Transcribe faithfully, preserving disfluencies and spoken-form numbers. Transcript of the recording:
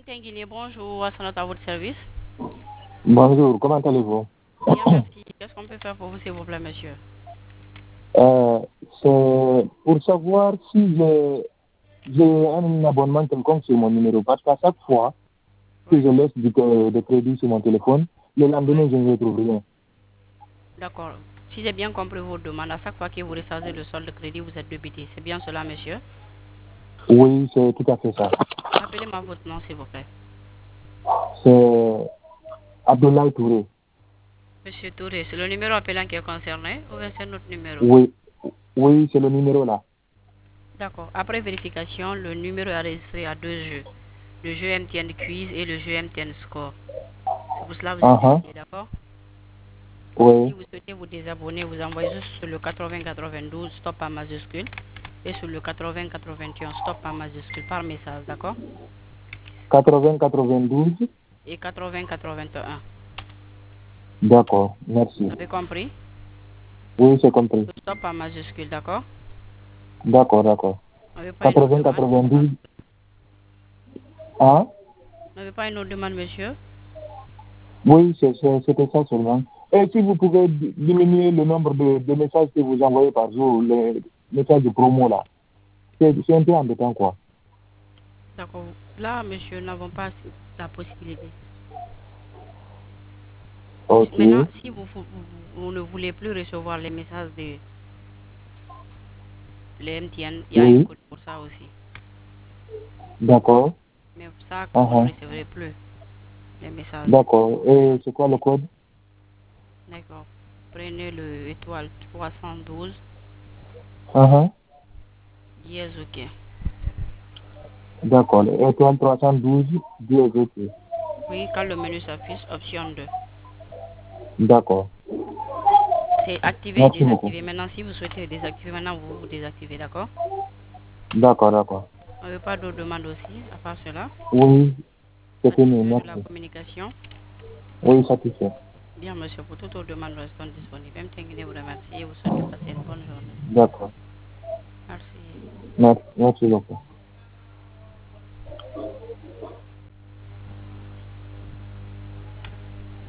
Guinée, bonjour, Assanat à votre service. Bonjour, comment allez-vous? Bien, merci. Qu'est-ce qu'on peut faire pour vous, s'il vous plaît, monsieur? Euh, c'est pour savoir si j'ai j'ai un abonnement quelconque sur mon numéro. Parce qu'à chaque fois que Oui. je laisse du, euh, de crédit sur mon téléphone, le lendemain, Oui. je ne retrouve rien. D'accord. Si j'ai bien compris vos demandes, à chaque fois que vous rechargez le solde de crédit, vous êtes débité. C'est bien cela, monsieur? Oui, c'est tout à fait ça. Rappelez-moi votre nom, s'il vous plaît. C'est Abdoulaye Touré. Monsieur Touré, c'est le numéro appelant qui est concerné ou bien c'est notre numéro? Oui, oui, c'est le numéro là. D'accord. Après vérification, le numéro est enregistré à deux jeux. Le jeu M T N Quiz et le jeu M T N Score. C'est pour cela que vous êtes Uh-huh. débité, d'accord? Si Oui, vous souhaitez vous désabonner, vous envoyez juste sur le quatre-vingts quatre-vingt-douze stop en majuscule et sur le quatre-vingts quatre-vingt-un stop en majuscule par message, d'accord? quatre-vingts quatre-vingt-douze. Et quatre-vingts quatre-vingt-un. D'accord, Vous merci. avez compris? Oui, c'est compris. Le stop en majuscule, d'accord? D'accord, d'accord. Vous n'avez pas une autre quatre-vingts demande? quatre-vingt-douze. Hein? Vous n'avez pas une autre demande, monsieur? Oui, c'est- c'est- c'était ça seulement. Et si vous pouvez di- diminuer le nombre de, de messages que vous envoyez par jour, les messages de promo là, c'est c'est un peu embêtant quoi. D'accord. Là, monsieur, nous n'avons pas la possibilité. Ok, Maintenant, si vous, vous, vous ne voulez plus recevoir les messages de les M T N, il y a un oui, code pour ça aussi. d'accord. Mais ça, vous ne Uh-huh. recevrez plus les messages. D'accord. Et c'est quoi le code? D'accord. Prenez le étoile trois cent douze, Uh-huh. dièse OK. D'accord. Étoile trois cent douze, deux ok. Oui, quand le menu s'affiche, option deux. D'accord. C'est activer et Merci beaucoup. désactiver. Maintenant, si vous souhaitez désactiver, maintenant vous vous désactivez, d'accord? D'accord, d'accord. On ne veut pas d'autres demandes aussi, à part cela. Oui, c'est fini, Satisfait de la merci. communication. Oui, satisfait. Bien, monsieur, pour toutes vos demandes restons disponibles. Même Tenguine vous remercie et vous souhaite de passer une bonne journée. D'accord. Merci. Merci, merci beaucoup.